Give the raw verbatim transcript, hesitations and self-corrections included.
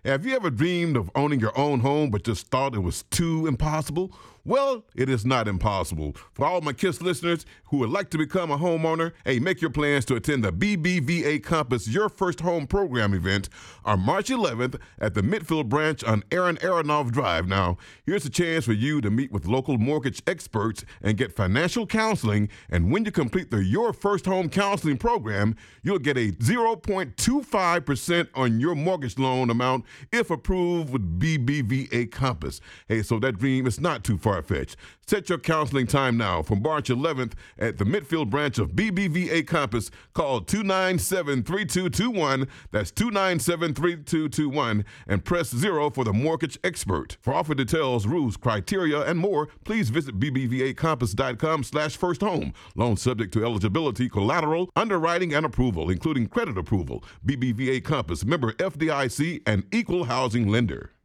Have you ever dreamed of owning your own home but just thought it was too impossible? Well, it is not impossible. For all my KISS listeners who would like to become a homeowner, hey, make your plans to attend the B B V A Compass Your First Home Program event on March eleventh at the Midfield branch on Aaron Aronoff Drive. Now, here's a chance for you to meet with local mortgage experts and get financial counseling. And when you complete the Your First Home Counseling program, you'll get a zero point two five percent on your mortgage loan amount if approved with B B V A Compass. Hey, so that dream is not too far fetched. Set your counseling time now for March eleventh at the Midfield branch of B B V A Compass. Call two nine seven, three two two one. That's two nine seven, three two two one and press zero for the mortgage expert. For offer details, rules, criteria, and more, please visit b b v a compass dot com slash first home. Loan subject to eligibility, collateral, underwriting, and approval, including credit approval. B B V A Compass, member F D I C, and equal housing lender.